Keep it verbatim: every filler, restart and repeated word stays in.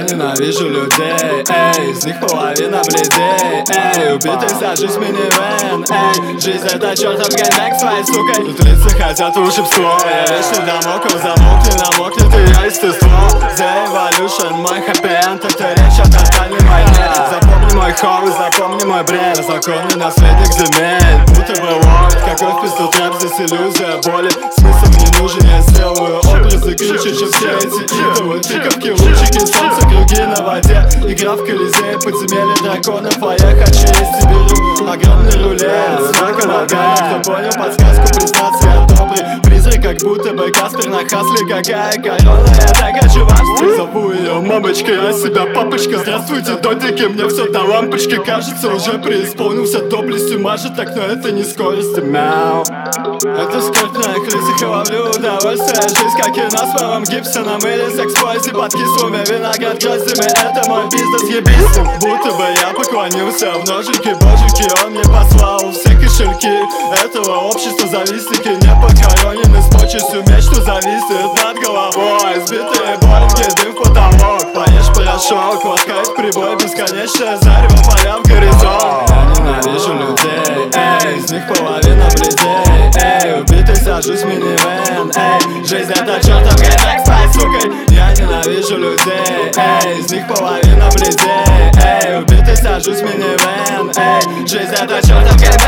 ненавижу людей, эй, из них половина бледей, эй, убитый сажусь в минивэн, эй, жизнь это чертов гайбэк своей сукой. Тут лица хотят волшебство, я вечный домокл, замолкни, намокнет и я естество. The Evolution, мой хэппи-энд, это речь о тотальной войне. Запомни мой хоу, запомни мой бред, законный наследник земель, будто бы лорд. Какой в пизду трэп, здесь иллюзия боли, смысл не нужен, я сделаю образы круче, чем все эти идолы. Тыковки, лучики, солнце, круги на воде, игра в Колизее, подземелье драконов, а я хочу есть и беру огромный рулет, смаком огонь. Кто понял подсказку, признаться, я добрый призрак, как будто бы Каспер на хасле. Какая корона, я так хочу в Австрии. Зову ее мамочкой, а себя папочка. Здравствуйте, дотики, мне все до лампочки. Кажется, уже преисполнился доблестью, мажет так, но это не скорость. Мяу. Это скорбь на их лицах, я ловлю удовольствие. Жизнь, как кино с Мэлом Гибсоном или секс-поэзи под кислыми виноград гроздями. Это мой бизнес, ебись. Будто бы я поклонился в ножики, божики, он мне послал все кошельки этого общества. Завистники не похоронены с почестью, меч, что зависит над головой. Сбитые боинги, дым в потолок, поешь порошок, ласкает прибой, бесконечное зарево, полям горизонт. Я ненавижу людей, эй, из них половина бледей, эй, убитый сажусь в минивэн, эй, жизнь это чертов гайбэк своей сукой. Я ненавижу людей, эй, из них половина бледей, эй, убитый сажусь в минивэн, эй, жизнь это чертов гайбэк.